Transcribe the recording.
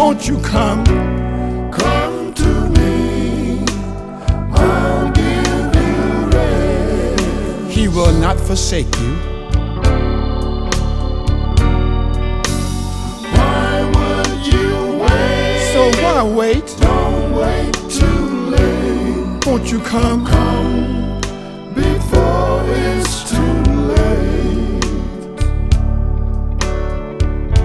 Won't you come? Come to me, I'll give you rest. He will not forsake you. Why would you wait? So why wait? Don't wait too late. Won't you come? Come